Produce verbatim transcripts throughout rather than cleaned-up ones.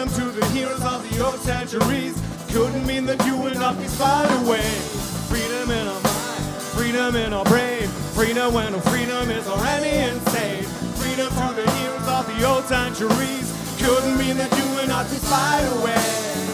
Freedom to the heroes of the old centuries. Couldn't mean that you will not be spied away. Freedom in our mind, freedom in our brain. Freedom when our freedom is already insane. Freedom to the heroes of the old centuries. Couldn't mean that you will not be spied away.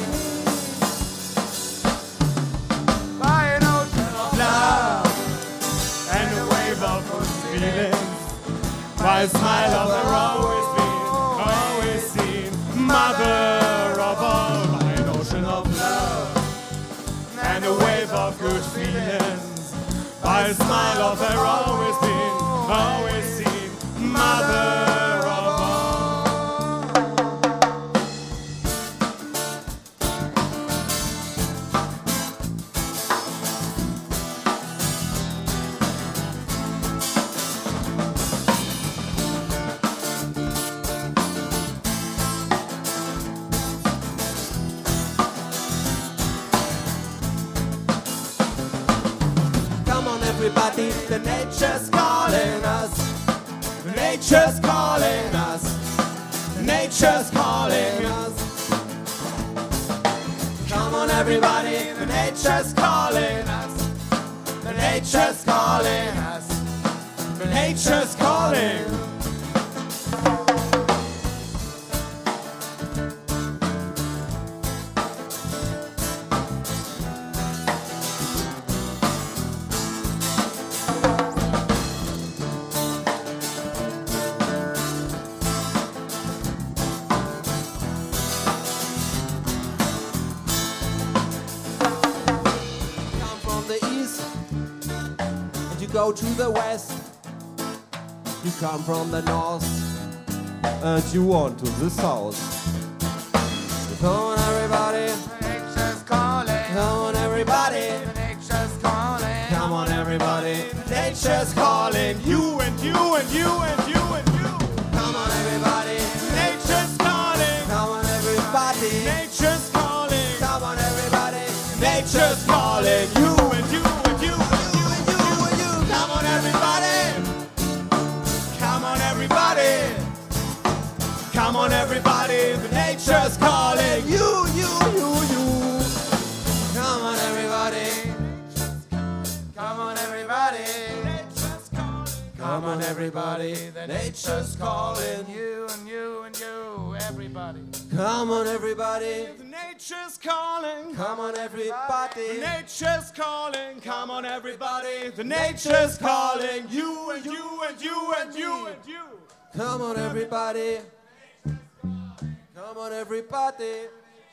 By an ocean of love and a wave of good feelings. By a smile of there always been, always seen. Mother of all. By an ocean of love and a wave of good feelings. By a smile of there always been, always seen. Mother. Everybody, the nature's calling us. The nature's calling us. The nature's calling us. Come on everybody, the nature's calling us. The nature's calling us. The nature's calling. Go to the west, you come from the north, and you want to the south. Come on everybody, the nature's calling. Come on everybody, the nature's calling. Come on everybody, the nature's calling. You and you and you and you and you. Come on everybody, the nature's calling. Come on everybody, nature's calling. Come on everybody, nature's calling. You and you. Come on everybody, the nature's calling. You, you, you, you. Come on everybody. Come on everybody. Come on everybody, the nature's calling. You and you and you, everybody. Come on everybody. The nature's calling. Come on everybody. The nature's calling. Come on everybody. The nature's calling. You and you and you and you and you. Come on everybody. Come on everybody.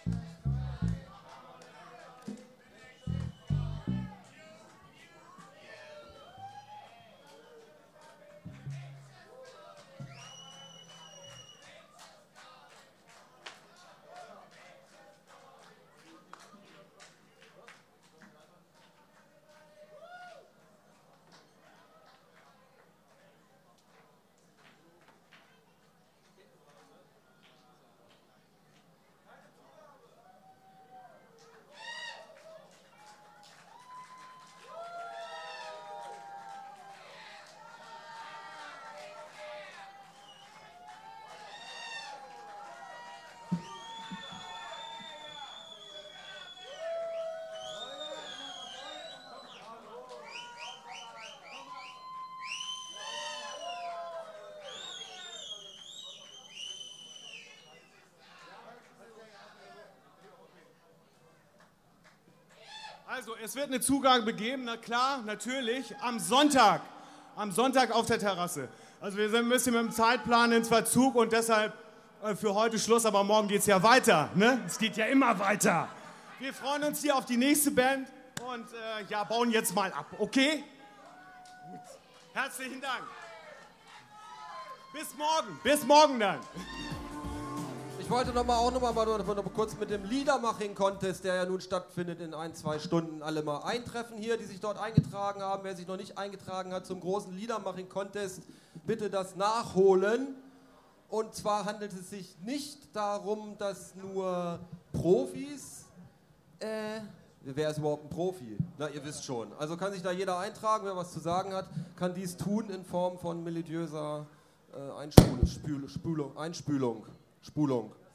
Also, es wird eine Zugabe geben, na klar, natürlich, am Sonntag. Am Sonntag auf der Terrasse. Also wir sind ein bisschen mit dem Zeitplan ins Verzug und deshalb äh, für heute Schluss, aber morgen geht es ja weiter, ne? Es geht ja immer weiter. Wir freuen uns hier auf die nächste Band und äh, ja, bauen jetzt mal ab, okay? Gut. Herzlichen Dank. Bis morgen, bis morgen dann. Ich wollte noch mal auch noch mal, mal, noch mal kurz mit dem Liedermaching-Contest, der ja nun stattfindet in ein, zwei Stunden, alle mal eintreffen hier, die sich dort eingetragen haben. Wer sich noch nicht eingetragen hat zum großen Liedermaching-Contest, bitte das nachholen. Und zwar handelt es sich nicht darum, dass nur Profis, äh, wer ist überhaupt ein Profi? Na, ihr wisst schon. Also kann sich da jeder eintragen, wer was zu sagen hat, kann dies tun in Form von melodiöser äh, Einspülung, Spülung, Einspülung, Spulung.